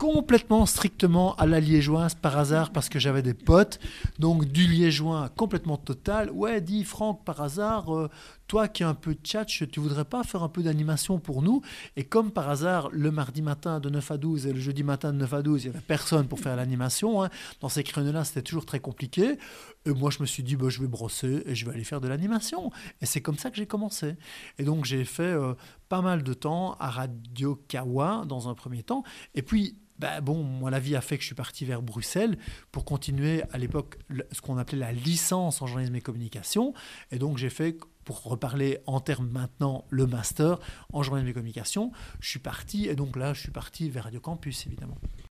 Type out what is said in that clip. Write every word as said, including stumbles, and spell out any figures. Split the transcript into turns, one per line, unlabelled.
complètement strictement à la liégeoise par hasard parce que j'avais des potes, donc du liégeois complètement total. Ouais, dis Franck, par hasard, euh, toi qui as un peu de tchatch, tu voudrais pas faire un peu d'animation pour nous? Et comme par hasard, le mardi matin de neuf à douze et le jeudi matin de neuf à douze, il n'y avait personne pour faire l'animation, hein. Dans ces créneaux-là, c'était toujours très compliqué. Et moi, je me suis dit, bah, je vais brosser et je vais aller faire de l'animation. Et c'est comme ça que j'ai commencé. Et donc, j'ai fait euh, pas mal de temps à Radio Kawa dans un premier temps. Et puis, ben bon, moi, la vie a fait que je suis parti vers Bruxelles pour continuer à l'époque le- ce qu'on appelait la licence en journalisme et communication. Et donc, j'ai fait, pour reparler en termes maintenant, le master en journalisme et communication. Je suis parti, et donc là, je suis parti vers Radio Campus, évidemment.